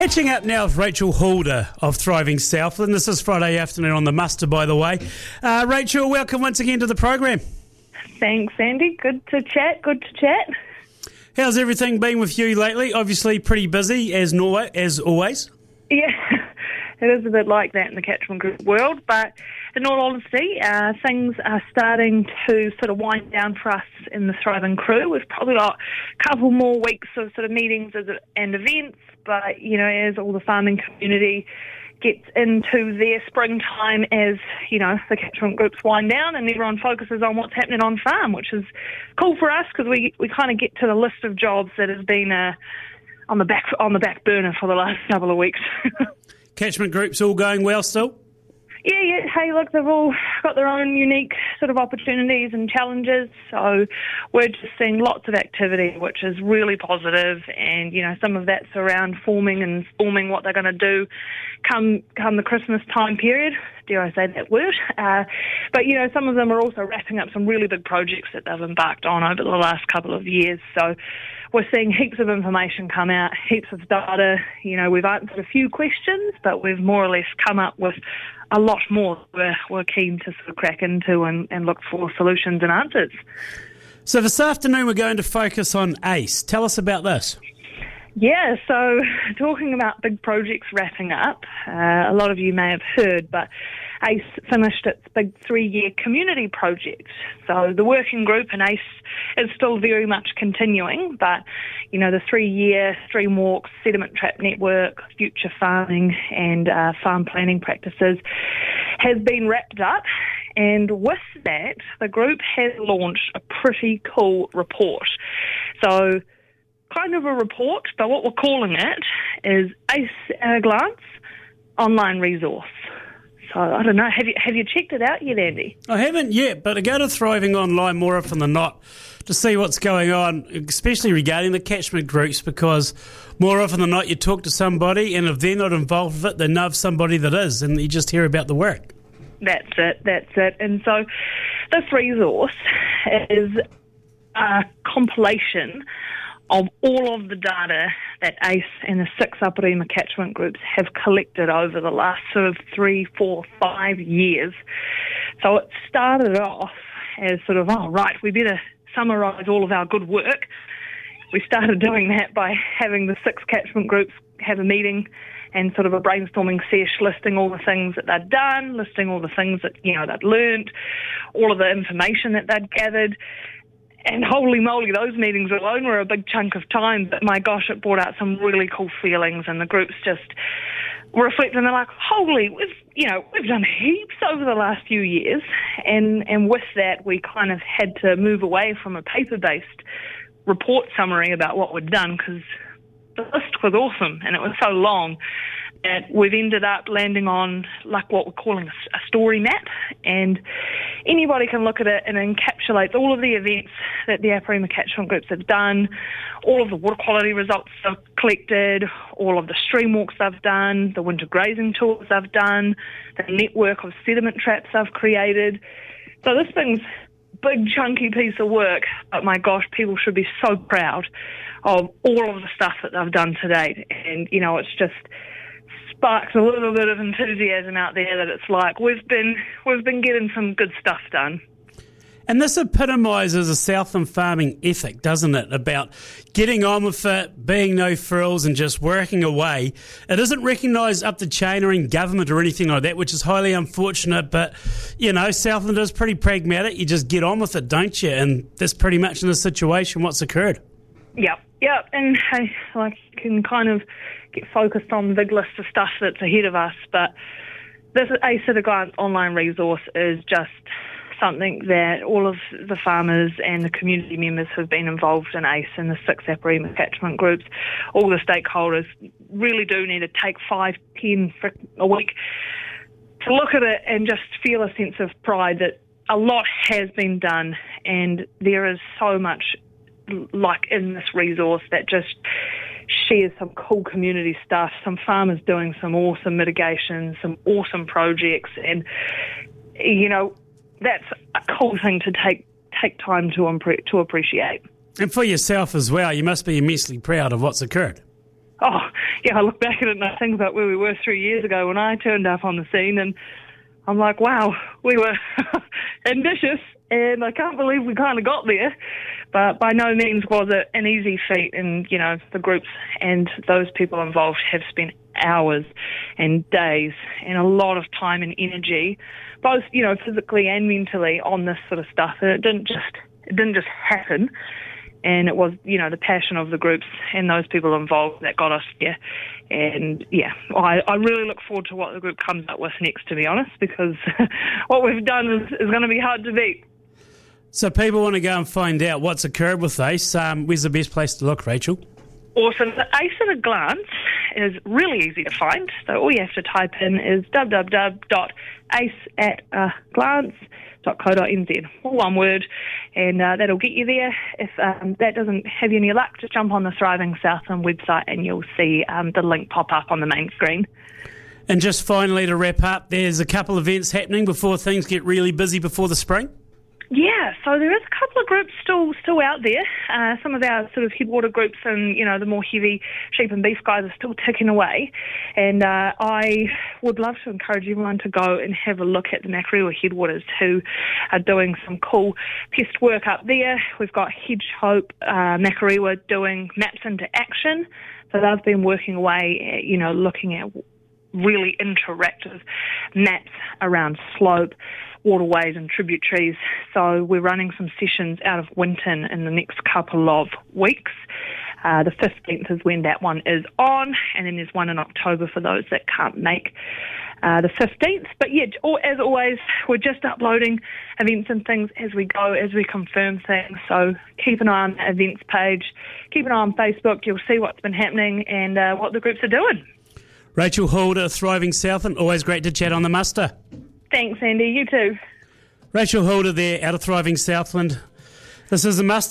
Catching up now with Rachel Halder of Thriving Southland. This is Friday afternoon on the muster, by the way. Rachel, welcome once again to the program. Thanks, Andy. Good to chat. How's everything been with you lately? Obviously pretty busy, as always. Yeah, it is a bit like that in the Catchment Group world, but in all honesty, things are starting to sort of wind down for us in the Thriving crew. We've probably got a couple more weeks of sort of meetings and events, but, you know, as all the farming community gets into their springtime, as, you know, the Catchment Groups wind down and everyone focuses on what's happening on farm, which is cool for us because we kind of get to the list of jobs that has been on the back burner for the last couple of weeks. Catchment Groups all going well still? Yeah. Hey, look, they've all got their own unique sort of opportunities and challenges. So we're just seeing lots of activity, which is really positive. And, you know, some of that's around forming what they're going to do come the Christmas time period. Dare I say that word? But, you know, some of them are also wrapping up some really big projects that they've embarked on over the last couple of years. So we're seeing heaps of information come out, heaps of data. You know, we've answered a few questions, but we've more or less come up with a lot more we're keen to sort of crack into and look for solutions and answers. So this afternoon we're going to focus on ACE. Tell us about this. Yeah, so talking about big projects wrapping up, a lot of you may have heard, but ACE finished its big 3-year community project. So the working group in ACE is still very much continuing, but, you know, the 3-year stream walks, sediment trap network, future farming and farm planning practices has been wrapped up. And with that, the group has launched a pretty cool report. So kind of a report, but what we're calling it is ACE at a Glance online resource. So I don't know, have you checked it out yet, Andy? I haven't yet, but I go to Thriving Online more often than not to see what's going on, especially regarding the catchment groups, because more often than not you talk to somebody and if they're not involved with it, they know of somebody that is, and you just hear about the work. That's it. And so this resource is a compilation of all of the data that ACE and the 6 Aparima catchment groups have collected over the last sort of 3, 4, 5 years. So it started off as sort of, we better summarise all of our good work. We started doing that by having the 6 catchment groups have a meeting and sort of a brainstorming sesh, listing all the things that they'd done, listing all the things that, you know, they'd learnt, all of the information that they'd gathered. And holy moly, those meetings alone were a big chunk of time, but my gosh, it brought out some really cool feelings, and the groups just reflect and they're like, holy, we've done heaps over the last few years, and with that we kind of had to move away from a paper-based report summary about what we'd done, because the list was awesome and it was so long that we've ended up landing on like what we're calling a story map, and anybody can look at it and it encapsulates all of the events that the Aparima catchment groups have done, all of the water quality results they've collected, all of the stream walks they've done, the winter grazing tours they've done, the network of sediment traps they've created. So this thing's a big chunky piece of work, but my gosh, people should be so proud of all of the stuff that they've done to date. And, you know, it's just sparks a little bit of enthusiasm out there that it's like we've been getting some good stuff done. And this epitomises a Southland farming ethic, doesn't it, about getting on with it, being no frills and just working away. It isn't recognised up the chain or in government or anything like that, which is highly unfortunate, but, you know, Southland is pretty pragmatic. You just get on with it, don't you? And that's pretty much in this situation what's occurred. Yep, and I can kind of get focused on the big list of stuff that's ahead of us, but this ACE at a Glance online resource is just something that all of the farmers and the community members who've been involved in ACE and the 6 Aparima catchment groups, all the stakeholders really do need to take 5-10 a week to look at it and just feel a sense of pride that a lot has been done, and there is so much like in this resource that just shares some cool community stuff, some farmers doing some awesome mitigation, some awesome projects, and, you know, that's a cool thing to take time to appreciate. And for yourself as well, you must be immensely proud of what's occurred. Oh, yeah, I look back at it and I think about where we were 3 years ago when I turned up on the scene, and I'm like, wow, we were ambitious, and I can't believe we kind of got there. But by no means was it an easy feat, and, you know, the groups and those people involved have spent hours and days and a lot of time and energy, both, you know, physically and mentally on this sort of stuff. And it didn't just happen. And it was, you know, the passion of the groups and those people involved that got us here. And, yeah, I really look forward to what the group comes up with next, to be honest, because what we've done is going to be hard to beat. So people want to go and find out what's occurred with ACE. Where's the best place to look, Rachel? Awesome. So ACE at a glance is really easy to find. So all you have to type in is www.aceataglance.co.nz, all one word, and that'll get you there. If that doesn't have you any luck, just jump on the Thriving Southland website and you'll see the link pop up on the main screen. And just finally to wrap up, there's a couple of events happening before things get really busy before the spring. Yeah, so there is a couple of groups still out there. Some of our sort of headwater groups and, you know, the more heavy sheep and beef guys are still ticking away. And I would love to encourage everyone to go and have a look at the Makarewa headwaters, who are doing some cool pest work up there. We've got Hedge Hope, Makarewa doing Maps into Action. So they've been working away at, you know, looking at really interactive maps around slope, waterways and tributaries. So we're running some sessions out of Winton in the next couple of weeks. The 15th is when that one is on, and then there's one in October for those that can't make the 15th. But yeah, as always, we're just uploading events and things as we go, as we confirm things. So keep an eye on the events page, keep an eye on Facebook. You'll see what's been happening and what the groups are doing. Rachel Halder, Thriving Southland, always great to chat on the muster. Thanks, Andy. You too. Rachel Halder there out of Thriving Southland. This is the muster.